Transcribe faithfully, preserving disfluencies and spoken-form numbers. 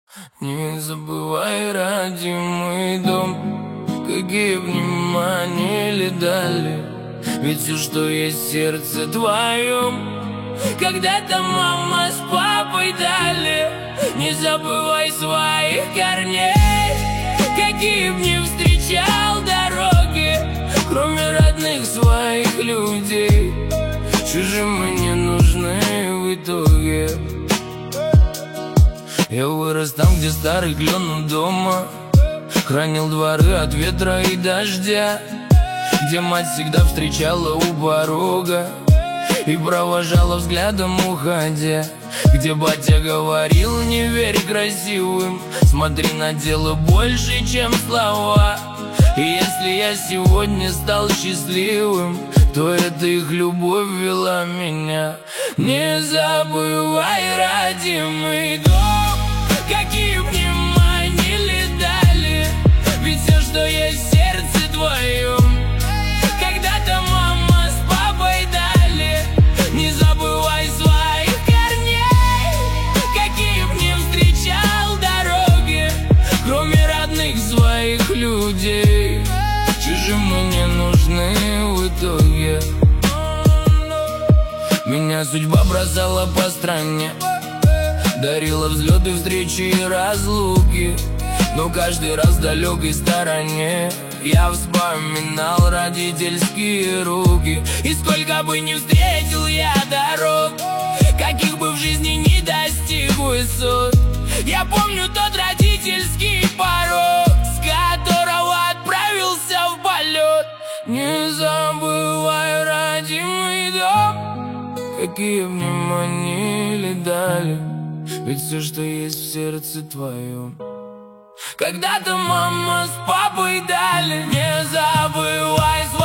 Не забывай, родимый дом, какие внимания ли дали. Ведь все, что есть в сердце твоем, когда-то мама с папой дали. Не забывай своих корней, какие б не встречал дороги, кроме родных своих людей. Чужим мы не нужны в итоге. Я вырос там, где старый клен у дома хранил дворы от ветра и дождя, где мать всегда встречала у порога и провожала взглядом уходя, где батя говорил: не верь красивым, смотри на дело больше, чем слова. И если я сегодня стал счастливым, то это их любовь вела меня. Не забывай, родимый дом, какие внимания ли дали. Ведь все, что есть в сердце твоем, когда-то мама с папой дали. Не забывай своих корней, какие б не встречал дороги, кроме родных своих людей. Чужим мы не нужны в итоге. Меня судьба бросала по стране, дарила взлеты, встречи и разлуки, но каждый раз в далекой стороне я вспоминал родительские руки. И сколько бы ни встретил я дорог, каких бы в жизни не достиг высот, я помню тот родительский порог, с которого отправился в полет. Не забывай, родимый дом, какие внимания ли дали. Ведь все, что есть в сердце твоем, когда-то мама с папой дали. Не забывай